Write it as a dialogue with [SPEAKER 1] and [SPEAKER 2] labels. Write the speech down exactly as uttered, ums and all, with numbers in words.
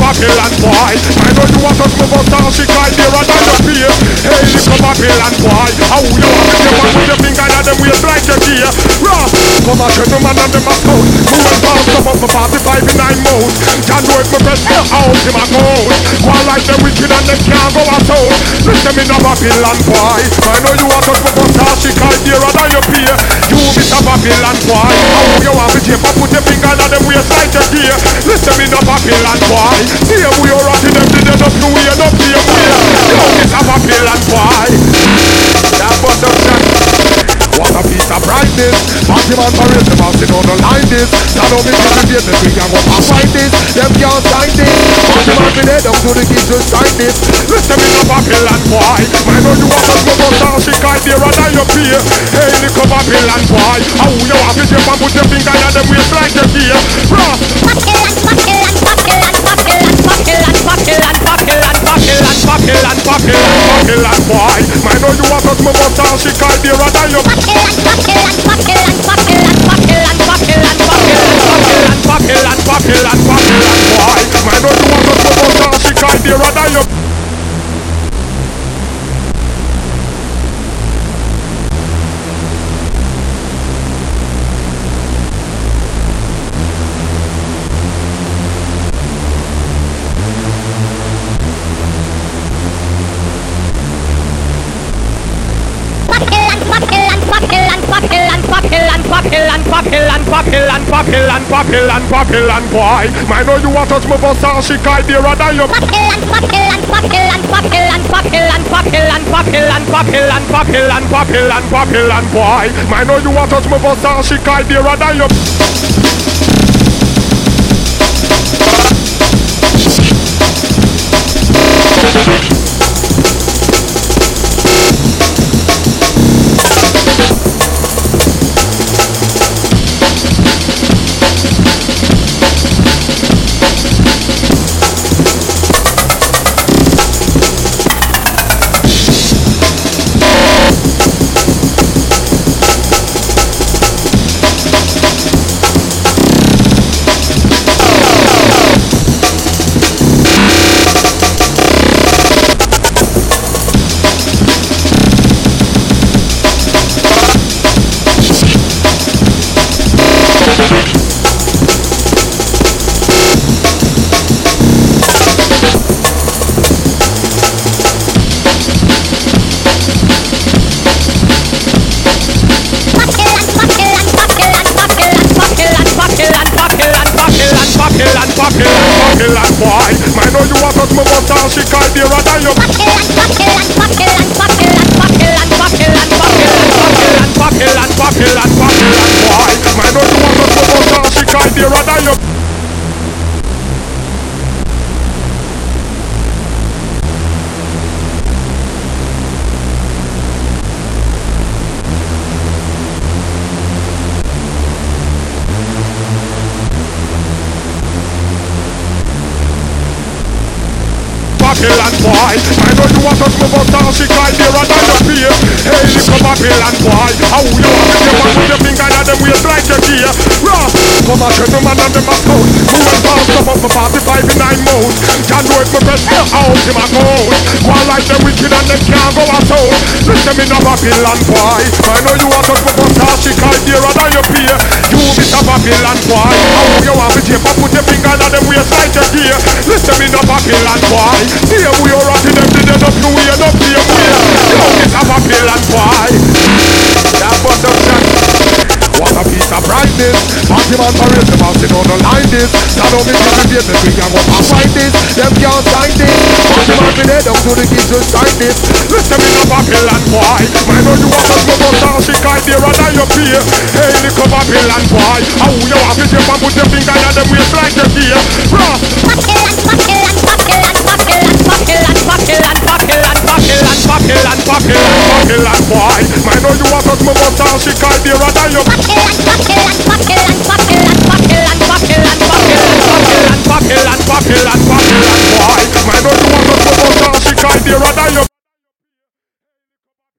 [SPEAKER 1] Babylon boy. I know you want us to bust down she guy there and I your peer. Hey, little Babylon boy. How you want to get one with your finger and them waist like your gear. Ross, come on, gentleman and them a scout. Moving fast up up for forty-five in nine modes. Can't do it for best out him a gold. One like them wicked and them can't go out. Listen me now Babylon boy. I know you want us to bust down she guy there and I your peer. You Mister Babylon boy. How you want to get one put your finger and them waist like your gear. Listen me now Babylon boy. See we are rotting them to the up you we are up to your fear. You Mister Babylon boy. That bust up shot. What a piece of brightness. Party man parade them out, they don't line this. Stand on me to the gate, we can go and fight this. Them can't sign this. Party man be there, down to the kids to sign this. Listen me no Babylon boy. I know you want us to go down, she guide there and I your peer. Hey little Babylon boy. How you want to jump and put your finger in them waist like your gear. Ross.
[SPEAKER 2] Babylon, Babylon, Babylon, Babylon, Babylon, Babylon, Babylon,
[SPEAKER 1] Babylon, Babylon, Babylon boy. I know you want us to go down, she guide there and I your peer.
[SPEAKER 2] Babylon, Babylon, Babylon, Babylon, Babylon, Babylon,
[SPEAKER 1] Babylon, Babylon, Babylon boy. I know you want us to go down, she guide there and I your peer.
[SPEAKER 2] Babylon,
[SPEAKER 1] Babylon, Babylon, Babylon, Babylon, Babylon boy. I know you want us to bust down, she guide there and I your
[SPEAKER 2] Babylon, Babylon, Babylon, Babylon, Babylon, Babylon,
[SPEAKER 1] Babylon, Babylon, Babylon, Babylon, Babylon boy. I know you want us to bust down, she guide there and I your Babylon boy. I know you want us to bust down, she guide there and I your
[SPEAKER 2] Babylon, Babylon, Babylon, Babylon, Babylon, Babylon,
[SPEAKER 1] Babylon, Babylon, Babylon, Babylon boy. I know you want us to bust down, she guide there and I your Babylon boy. I know you want us to bust down, she guide there and I your peer. Hey little Babylon boy. How you want to get one with your finger and them waist like your gear. Ross, come on gentleman and them a scout. Moving fast up up for forty-five in nine modes. Can't do it for best out him a gold. One like them wicked and them can't go out. Listen me now Babylon boy. I know you want us to bust down, she guide there and I your peer. You Mister Babylon boy. How you want to get one put your finger in them waist like your gear. Listen me now Babylon boy. See we are rotting them to the up you we are up to your fear. You Mister Babylon boy. That bust up shot. What a piece of brightness. Party man parade them out, they don't line this. Stand on me to the gate, we can go and fight this. Them can't sign this. Party man be there, down to the kids to sign this. Listen me now Babylon boy. I know you want us to go down, she guide there and I your peer. Hey little Babylon boy. How you want to jump and put your finger in them waist like your gear. Ross.
[SPEAKER 2] Babylon, Babylon, Babylon, Babylon, Babylon, Babylon, Babylon,
[SPEAKER 1] Babylon, Babylon, Babylon, Babylon boy. I know you want us to go down, she guide there and I your
[SPEAKER 2] Babylon, Babylon, Babylon, Babylon, Babylon, Babylon,
[SPEAKER 1] Babylon, Babylon, Babylon, Babylon boy. I know you want us to go down, she guide there and I your